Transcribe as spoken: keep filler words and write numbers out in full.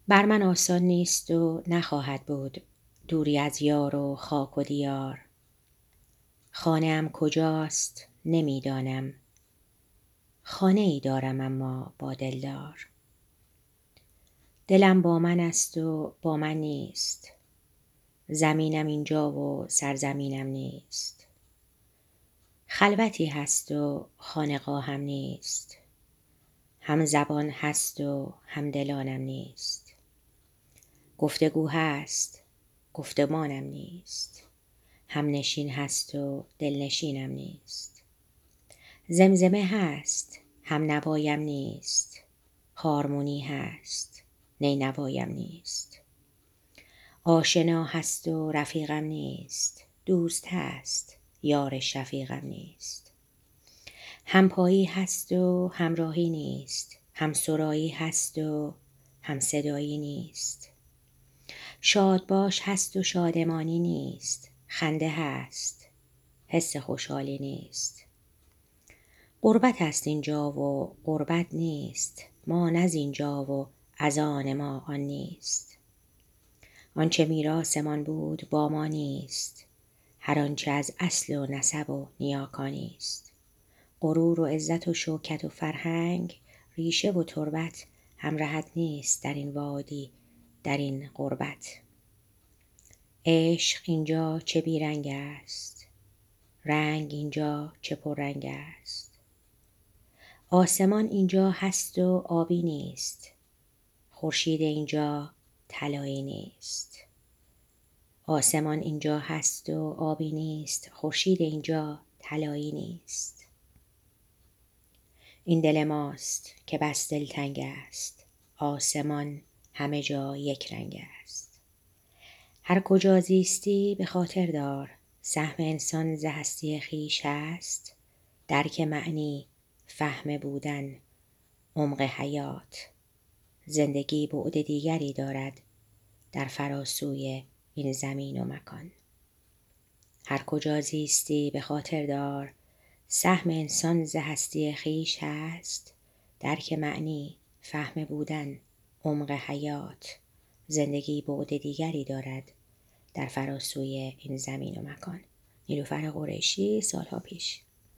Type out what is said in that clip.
بر من آسان نیست و نخواهد بود دوری از یار و خاک و دیار. خانه ام کجاست نمی دانم، خانه ای دارم اما با دلدار. دلم با من است و با من نیست، زمینم اینجا و سرزمینم نیست. خلوتی هست و خانقاهم نیست، هم زبان هست و هم دلانم نیست. گفتگو هست گفتمانم نیست، هم نشین هست و دلنشینم نیست. زمزمه هست هم نوایم نیست، هارمونی هست نی نوایم نیست. آشنا هست و رفیقم نیست، دوست هست یار شفیقم نیست. همپایی هست و همراهی نیست، همسرایی هست و همصدایی نیست. شادباش هست و شادمانی نیست، خنده هست حس خوشحالی نیست. غربت است اینجا و غربت نیست، ما نه زینجا و از آن ما آن نیست. آنچه میراثمان بود با ما نیست، هر آنچه از اصل و نسب و نیاکانی است. غرور و عزت و شوکت و فرهنگ، ریشه و تربت همرهت نیست در این وادی در این غربت. عشق اینجا چه بیرنگ است، رنگ اینجا چه پررنگ است. آسمان اینجا هست و آبی نیست، خورشید اینجا طلایی نیست. آسمان اینجا هست و آبی نیست، خورشید اینجا طلایی نیست. این دل ماست که بس دلتنگ است، آسمان همه جا یک رنگ است. هر کجا زیستی به خاطر دار، سهم انسان ز هستی خویش است. درک معنی فهم بودن عمق حیات، زندگی بعد دیگری دارد در فراسوی این زمین و مکان. هر کجا زیستی به خاطر دار، سهم انسان ز هستی خویش است. درک معنی فهم بودن عمق حیات، زندگی بعد دیگری دارد در فراسوی این زمین و مکان. نیلوفر قریشی، سالها پیش.